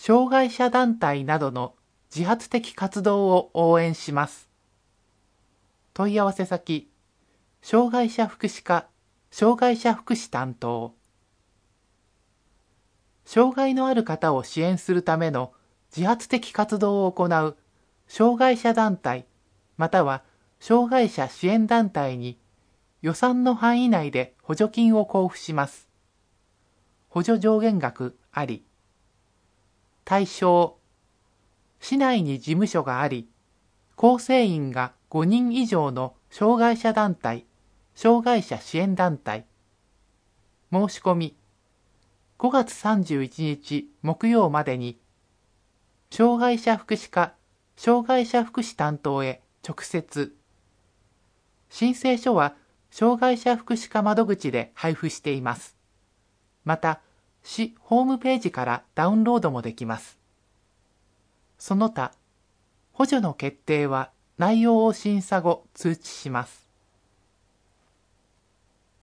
障害者団体などの自発的活動を応援します。問い合わせ先、障害者福祉課、障害者福祉担当。障害のある方を支援するための自発的活動を行う障害者団体または障害者支援団体に予算の範囲内で補助金を交付します。補助上限額あり。対象、市内に事務所があり、構成員が5人以上の障害者団体、障害者支援団体。申し込み、5月31日木曜までに、障害者福祉課、障害者福祉担当へ直接。申請書は障害者福祉課窓口で配布しています。また、市ホームページからダウンロードもできます。その他、補助の決定は内容を審査後通知します。